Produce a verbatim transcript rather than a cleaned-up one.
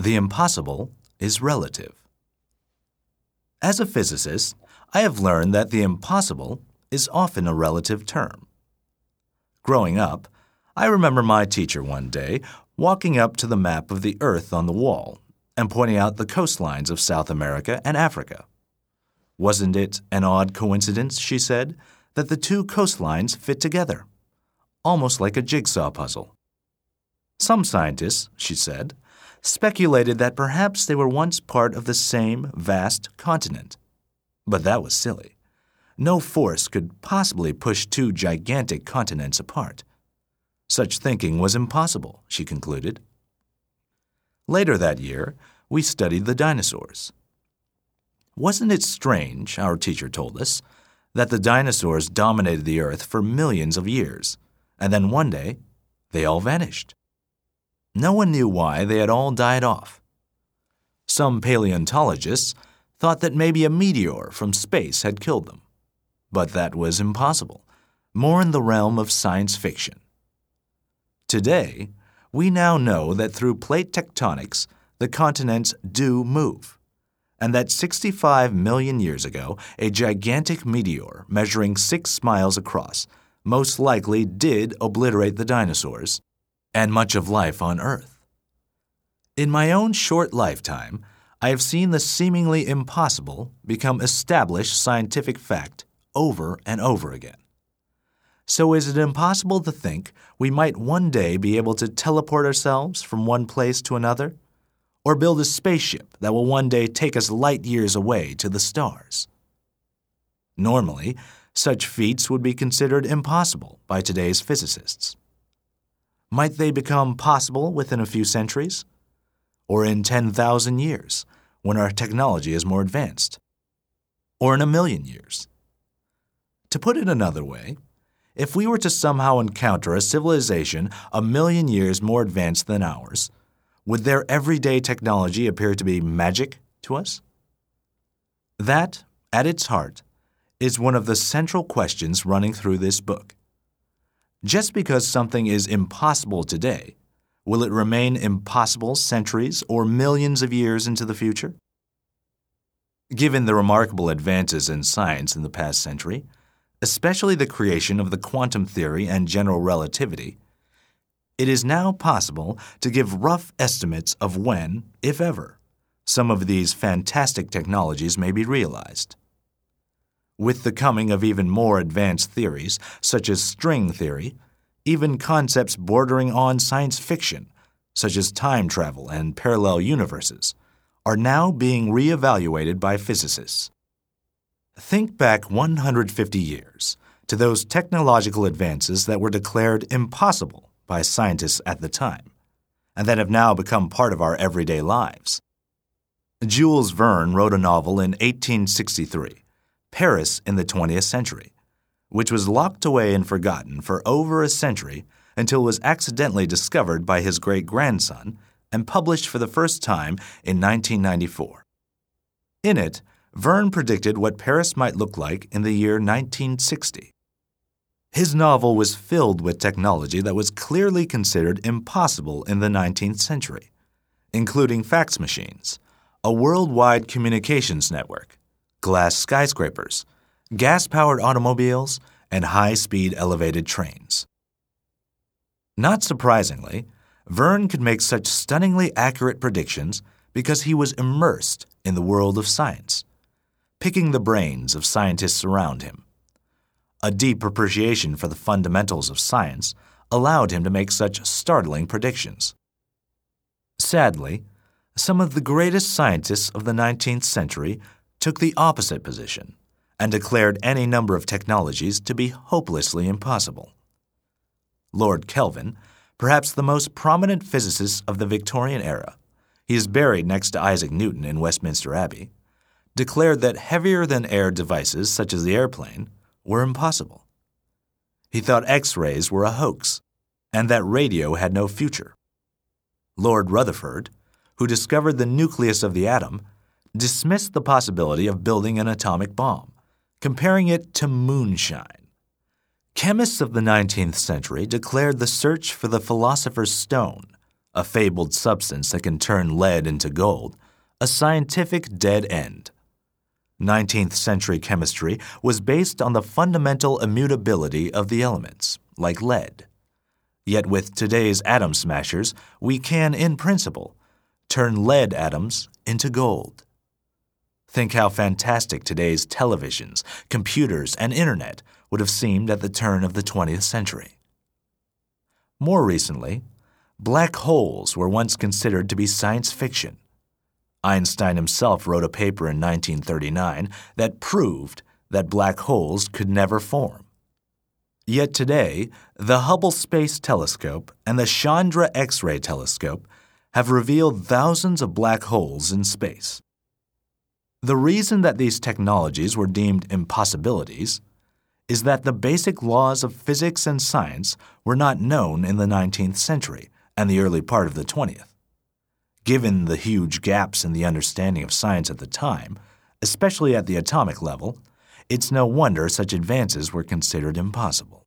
The impossible is relative. As a physicist, I have learned that the impossible is often a relative term. Growing up, I remember my teacher one day walking up to the map of the Earth on the wall and pointing out the coastlines of South America and Africa. Wasn't it an odd coincidence, she said, that the two coastlines fit together, almost like a jigsaw puzzle? Some scientists, she said, speculated that perhaps they were once part of the same vast continent. But that was silly. No force could possibly push two gigantic continents apart. Such thinking was impossible, she concluded. Later that year, we studied the dinosaurs. Wasn't it strange, our teacher told us, that the dinosaurs dominated the Earth for millions of years, and then one day, they all vanished? No one knew why they had all died off. Some paleontologists thought that maybe a meteor from space had killed them. But that was impossible, more in the realm of science fiction. Today, we now know that through plate tectonics, the continents do move, and that sixty-five million years ago, a gigantic meteor measuring six miles across most likely did obliterate the dinosaurs and much of life on Earth. In my own short lifetime, I have seen the seemingly impossible become established scientific fact over and over again. So is it impossible to think we might one day be able to teleport ourselves from one place to another, or build a spaceship that will one day take us light years away to the stars? Normally, such feats would be considered impossible by today's physicists. Might they become possible within a few centuries? Or in ten thousand years, when our technology is more advanced? Or in a million years? To put it another way, if we were to somehow encounter a civilization a million years more advanced than ours, would their everyday technology appear to be magic to us? That, at its heart, is one of the central questions running through this book. Just because something is impossible today, will it remain impossible centuries or millions of years into the future? Given the remarkable advances in science in the past century, especially the creation of the quantum theory and general relativity, it is now possible to give rough estimates of when, if ever, some of these fantastic technologies may be realized. With the coming of even more advanced theories, such as string theory, even concepts bordering on science fiction, such as time travel and parallel universes, are now being reevaluated by physicists. Think back one hundred fifty years to those technological advances that were declared impossible by scientists at the time, and that have now become part of our everyday lives. Jules Verne wrote a novel in eighteen sixty-three, Paris in the twentieth century, which was locked away and forgotten for over a century until it was accidentally discovered by his great-grandson and published for the first time in nineteen ninety-four. In it, Verne predicted what Paris might look like in the year nineteen sixty. His novel was filled with technology that was clearly considered impossible in the nineteenth century, including fax machines, a worldwide communications network, glass skyscrapers, gas-powered automobiles, and high-speed elevated trains. Not surprisingly, Verne could make such stunningly accurate predictions because he was immersed in the world of science, picking the brains of scientists around him. A deep appreciation for the fundamentals of science allowed him to make such startling predictions. Sadly, some of the greatest scientists of the nineteenth century took the opposite position and declared any number of technologies to be hopelessly impossible. Lord Kelvin, perhaps the most prominent physicist of the Victorian era, he is buried next to Isaac Newton in Westminster Abbey, declared that heavier-than-air devices such as the airplane were impossible. He thought X-rays were a hoax and that radio had no future. Lord Rutherford, who discovered the nucleus of the atom, dismissed the possibility of building an atomic bomb, comparing it to moonshine. Chemists of the nineteenth century declared the search for the philosopher's stone, a fabled substance that can turn lead into gold, a scientific dead end. nineteenth century chemistry was based on the fundamental immutability of the elements, like lead. Yet with today's atom smashers, we can, in principle, turn lead atoms into gold. Think how fantastic today's televisions, computers, and internet would have seemed at the turn of the twentieth century. More recently, black holes were once considered to be science fiction. Einstein himself wrote a paper in nineteen thirty-nine that proved that black holes could never form. Yet today, the Hubble Space Telescope and the Chandra X-ray Telescope have revealed thousands of black holes in space. The reason that these technologies were deemed impossibilities is that the basic laws of physics and science were not known in the nineteenth century and the early part of the twentieth. Given the huge gaps in the understanding of science at the time, especially at the atomic level, it's no wonder such advances were considered impossible.